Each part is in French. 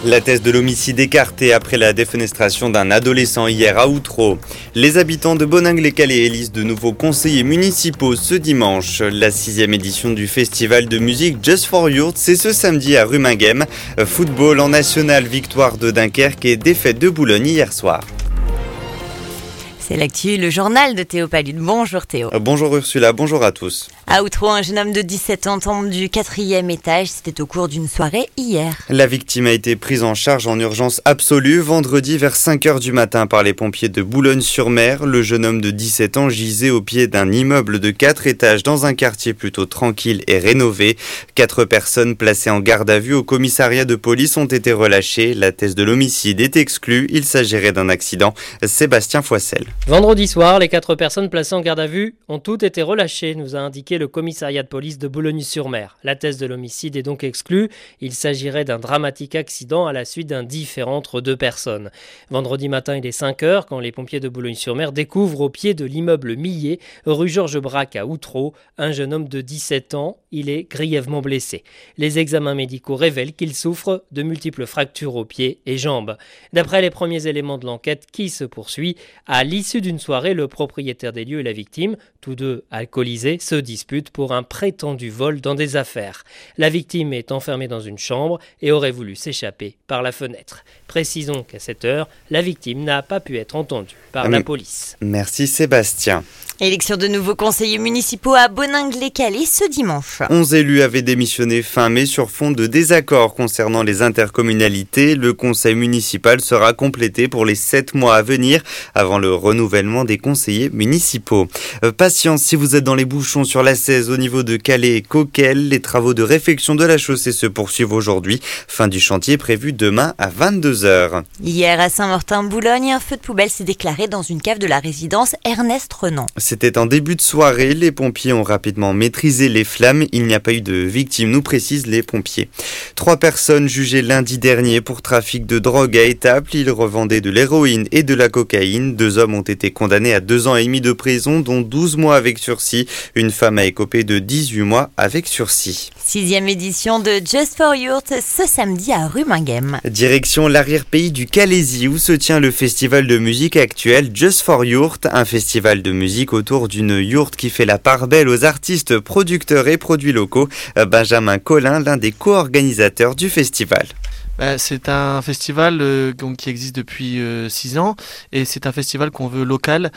La thèse de l'homicide écartée après la défenestration d'un adolescent hier à Outreau. Les habitants de Boningue-les-Calais élisent de nouveaux conseillers municipaux ce dimanche. La 6e édition du festival de musique Just for Youth, c'est ce samedi à Ruminguem. Football en national, victoire de Dunkerque et défaite de Boulogne hier soir. C'est l'actu, le journal de Théo Palude. Bonjour Théo. Bonjour Ursula, bonjour à tous. À Outreau, un jeune homme de 17 ans tombe du 4e étage. C'était au cours d'une soirée hier. La victime a été prise en charge en urgence absolue vendredi vers 5h du matin par les pompiers de Boulogne-sur-Mer. Le jeune homme de 17 ans gisait au pied d'un immeuble de 4 étages dans un quartier plutôt tranquille et rénové. 4 personnes placées en garde à vue au commissariat de police ont été relâchées. La thèse de l'homicide est exclue. Il s'agirait d'un accident. Sébastien Foissel. Vendredi soir, les 4 personnes placées en garde à vue ont toutes été relâchées, nous a indiqué le commissariat de police de Boulogne-sur-Mer. La thèse de l'homicide est donc exclue. Il s'agirait d'un dramatique accident à la suite d'un différend entre 2 personnes. Vendredi matin, il est 5h quand les pompiers de Boulogne-sur-Mer découvrent au pied de l'immeuble Millet, rue Georges Braque à Outreau, un jeune homme de 17 ans. Il est grièvement blessé. Les examens médicaux révèlent qu'il souffre de multiples fractures aux pieds et jambes. D'après les premiers éléments de l'enquête qui se poursuit, à l'issue d'une soirée, le propriétaire des lieux et la victime, tous deux alcoolisés, se disputent pour un prétendu vol dans des affaires. La victime est enfermée dans une chambre et aurait voulu s'échapper par la fenêtre. Précisons qu'à cette heure, la victime n'a pas pu être entendue par la police. Merci Sébastien. Élection de nouveaux conseillers municipaux à Boningue-les-Calais ce dimanche. 11 élus avaient démissionné fin mai sur fond de désaccords concernant les intercommunalités. Le conseil municipal sera complété pour les 7 mois à venir avant le renouvellement des conseillers municipaux. Patience si vous êtes dans les bouchons sur la 16 au niveau de Calais et Coquel. Les travaux de réfection de la chaussée se poursuivent aujourd'hui. Fin du chantier prévu demain à 22h. Hier à Saint-Martin-Boulogne, un feu de poubelle s'est déclaré dans une cave de la résidence Ernest Renan. C'était en début de soirée. Les pompiers ont rapidement maîtrisé les flammes. Il n'y a pas eu de victimes, nous précisent les pompiers. 3 personnes jugées lundi dernier pour trafic de drogue à Étaples. Ils revendaient de l'héroïne et de la cocaïne. 2 hommes ont été condamnés à 2 ans et demi de prison, dont 12 mois avec sursis. Une femme a écopé de 18 mois avec sursis. 6e édition de Just for Youth ce samedi à Ruminguem. Direction l'arrière-pays du Calaisis où se tient le festival de musique actuel Just for Youth, un festival de musique autour d'une yourte qui fait la part belle aux artistes, producteurs et produits locaux. Benjamin Collin, l'un des co-organisateurs du festival. C'est un festival qui existe depuis 6 ans et c'est un festival qu'on veut local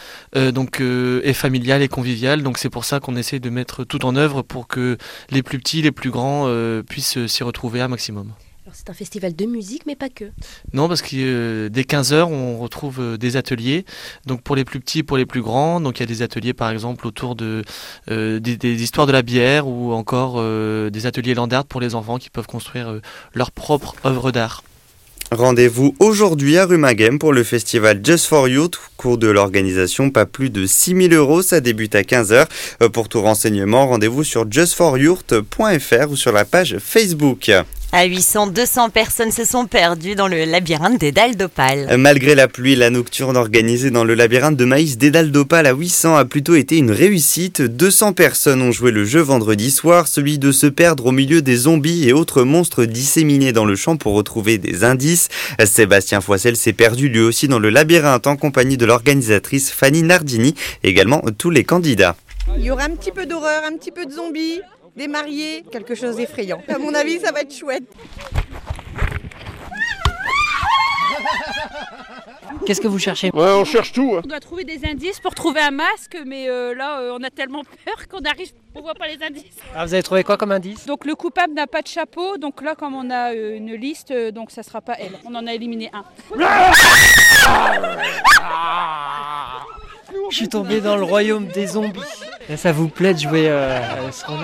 et familial et convivial. Donc c'est pour ça qu'on essaie de mettre tout en œuvre pour que les plus petits, les plus grands puissent s'y retrouver un maximum. Alors c'est un festival de musique mais pas que. Non, parce que dès 15h on retrouve des ateliers, donc pour les plus petits, pour les plus grands. Donc il y a des ateliers par exemple autour de des histoires de la bière ou encore des ateliers land art pour les enfants qui peuvent construire leur propre œuvre d'art. Rendez-vous aujourd'hui à Ruminguem pour le festival Just for Youth. Coût de l'organisation, pas plus de 6 000 €. Ça débute à 15h. Pour tout renseignement, rendez-vous sur justforyouth.fr ou sur la page Facebook. À 200 personnes se sont perdues dans le labyrinthe des Dalles d'Opale. Malgré la pluie, la nocturne organisée dans le labyrinthe de maïs des Dalles d'Opale à 800 a plutôt été une réussite. 200 personnes ont joué le jeu vendredi soir, celui de se perdre au milieu des zombies et autres monstres disséminés dans le champ pour retrouver des indices. Sébastien Foissel s'est perdu lui aussi dans le labyrinthe en compagnie de l'organisatrice Fanny Nardini, également tous les candidats. Il y aura un petit peu d'horreur, un petit peu de zombies, des mariés, quelque chose d'effrayant. À mon avis, ça va être chouette. Qu'est-ce que vous cherchez ? Ouais, on cherche tout. On doit trouver des indices pour trouver un masque, mais là, on a tellement peur qu'on arrive, on voit pas les indices. Ah, vous avez trouvé quoi comme indice ? Donc le coupable n'a pas de chapeau, donc là, comme on a une liste, donc ça sera pas elle. On en a éliminé un. Je suis tombé dans le royaume des zombies. Ça vous plaît de jouer à ce rôle-là ?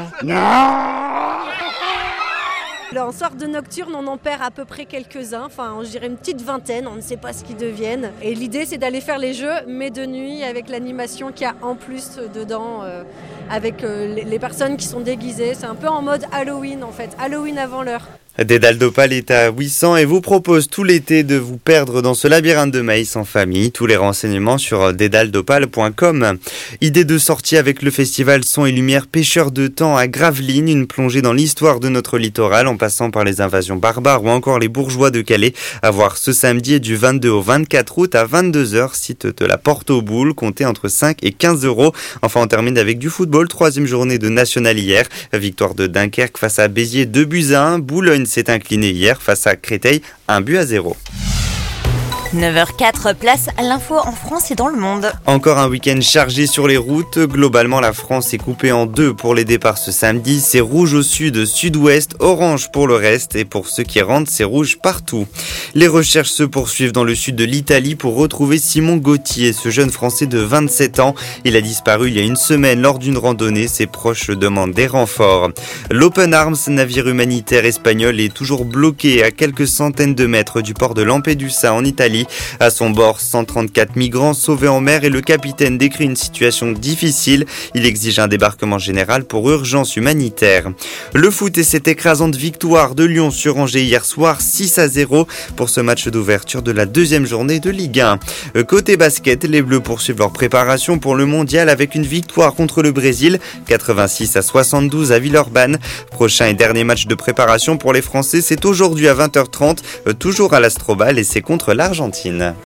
En sorte de nocturne, on en perd à peu près quelques-uns, enfin je dirais une petite vingtaine, on ne sait pas ce qu'ils deviennent. Et l'idée c'est d'aller faire les jeux, mais de nuit, avec l'animation qu'il y a en plus dedans, avec les personnes qui sont déguisées. C'est un peu en mode Halloween en fait, Halloween avant l'heure. Dédale d'Opale est à 800 et vous propose tout l'été de vous perdre dans ce labyrinthe de maïs en famille. Tous les renseignements sur dédaledopale.com. Idée de sortie avec le festival Son et Lumière Pêcheurs de Temps à Gravelines, une plongée dans l'histoire de notre littoral en passant par les invasions barbares ou encore les bourgeois de Calais. À voir ce samedi du 22 au 24 août à 22h, site de la Porte aux Boules, comptez entre 5 et 15 €. Enfin, on termine avec du football, 3e journée de National hier. Victoire de Dunkerque face à Béziers, 2-1. Boulogne s'est incliné hier face à Créteil, 1-0. 9h04, place à l'info en France et dans le monde. Encore un week-end chargé sur les routes. Globalement, la France est coupée en deux pour les départs ce samedi. C'est rouge au sud, sud-ouest, orange pour le reste. Et pour ceux qui rentrent, c'est rouge partout. Les recherches se poursuivent dans le sud de l'Italie pour retrouver Simon Gauthier, ce jeune Français de 27 ans. Il a disparu il y a une semaine lors d'une randonnée. Ses proches demandent des renforts. L'Open Arms, navire humanitaire espagnol, est toujours bloqué à quelques centaines de mètres du port de Lampedusa en Italie. À son bord, 134 migrants sauvés en mer et le capitaine décrit une situation difficile. Il exige un débarquement général pour urgence humanitaire. Le foot et cette écrasante victoire de Lyon sur Angers hier soir, 6-0 pour ce match d'ouverture de la 2e journée de Ligue 1. Côté basket, les Bleus poursuivent leur préparation pour le mondial avec une victoire contre le Brésil, 86-72 à Villeurbanne. Prochain et dernier match de préparation pour les Français, c'est aujourd'hui à 20h30, toujours à l'Astrobal et c'est contre l'Argentine.